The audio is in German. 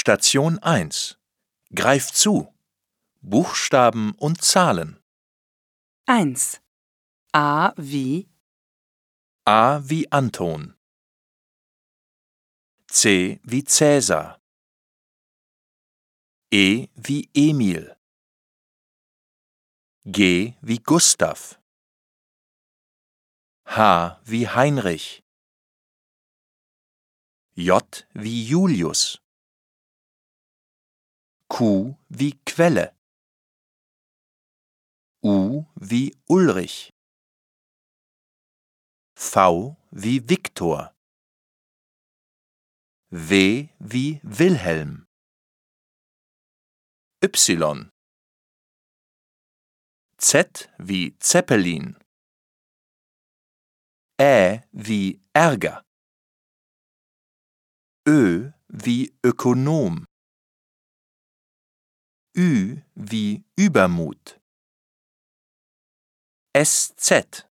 Station 1. Greif zu. Buchstaben und Zahlen. 1. A wie A wie Anton. C wie Cäsar. E wie Emil. G wie Gustav. H wie Heinrich. J wie Julius. Q wie Quelle. U wie Ulrich. V wie Viktor. W wie Wilhelm. Y. Z wie Zeppelin. Ä wie Ärger. Ö wie Ökonom. Ü wie Übermut. SZ